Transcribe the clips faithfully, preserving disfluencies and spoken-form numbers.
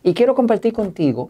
Y quiero compartir contigo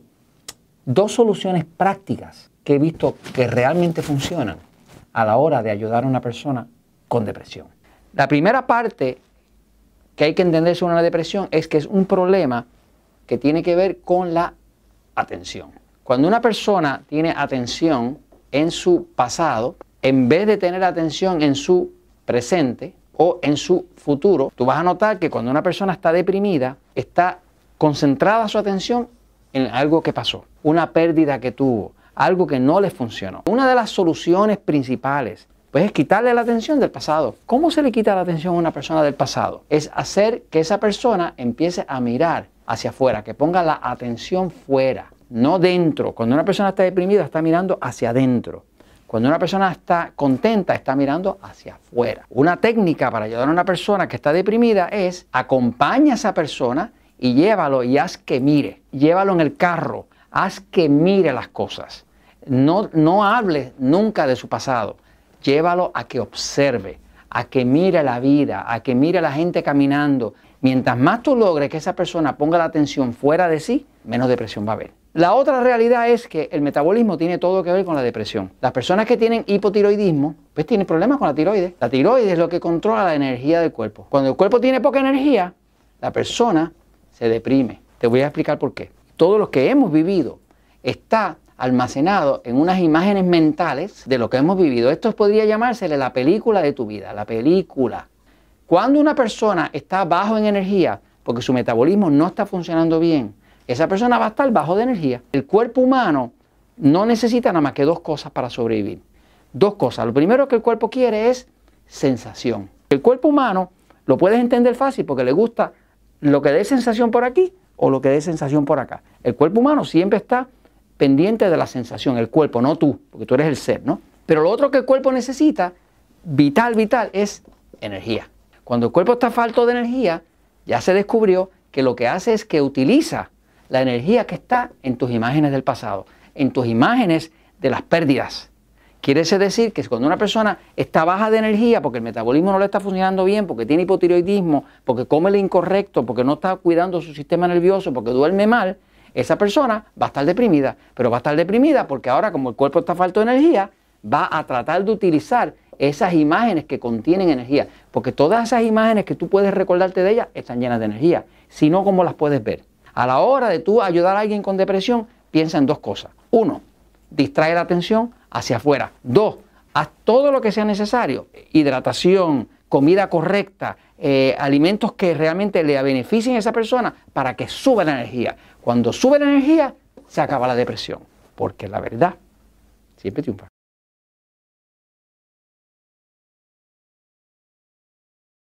dos soluciones prácticas que he visto que realmente funcionan a la hora de ayudar a una persona con depresión. La primera parte que hay que entender sobre una depresión es que es un problema que tiene que ver con la atención. Cuando una persona tiene atención en su pasado, en vez de tener atención en su presente o en su futuro, tú vas a notar que cuando una persona está deprimida, está concentrada su atención en algo que pasó, una pérdida que tuvo, algo que no le funcionó. Una de las soluciones principales pues, es quitarle la atención del pasado. ¿Cómo se le quita la atención a una persona del pasado? Es hacer que esa persona empiece a mirar hacia afuera, que ponga la atención fuera, no dentro. Cuando una persona está deprimida, está mirando hacia adentro. Cuando una persona está contenta, está mirando hacia afuera. Una técnica para ayudar a una persona que está deprimida es acompaña a esa persona y llévalo y haz que mire. Llévalo en el carro, haz que mire las cosas. No, no hable nunca de su pasado. Llévalo a que observe, a que mire la vida, a que mire a la gente caminando. Mientras más tú logres que esa persona ponga la atención fuera de sí, menos depresión va a haber. La otra realidad es que el metabolismo tiene todo que ver con la depresión. Las personas que tienen hipotiroidismo, pues tienen problemas con la tiroides. La tiroides es lo que controla la energía del cuerpo. Cuando el cuerpo tiene poca energía, la persona se deprime. Te voy a explicar por qué. Todo lo que hemos vivido está almacenado en unas imágenes mentales de lo que hemos vivido. Esto podría llamársele la película de tu vida, la película. Cuando una persona está bajo en energía, porque su metabolismo no está funcionando bien, esa persona va a estar bajo de energía. El cuerpo humano no necesita nada más que dos cosas para sobrevivir. Dos cosas. Lo primero que el cuerpo quiere es sensación. El cuerpo humano lo puedes entender fácil porque le gusta lo que dé sensación por aquí o lo que dé sensación por acá. El cuerpo humano siempre está pendiente de la sensación, el cuerpo, no tú, porque tú eres el ser, ¿no? Pero lo otro que el cuerpo necesita, vital, vital, es energía. Cuando el cuerpo está falto de energía, ya se descubrió que lo que hace es que utiliza la energía que está en tus imágenes del pasado, en tus imágenes de las pérdidas. Quiere decir que cuando una persona está baja de energía porque el metabolismo no le está funcionando bien, porque tiene hipotiroidismo, porque come lo incorrecto, porque no está cuidando su sistema nervioso, porque duerme mal, esa persona va a estar deprimida. Pero va a estar deprimida porque ahora, como el cuerpo está falto de energía, va a tratar de utilizar esas imágenes que contienen energía. Porque todas esas imágenes que tú puedes recordarte de ellas están llenas de energía. Si no, ¿cómo las puedes ver? A la hora de tú ayudar a alguien con depresión, piensa en dos cosas. Uno, distrae la atención hacia afuera. Dos, haz todo lo que sea necesario. Hidratación, comida correcta, eh, alimentos que realmente le beneficien a esa persona para que suba la energía. Cuando sube la energía, se acaba la depresión. Porque la verdad siempre triunfa.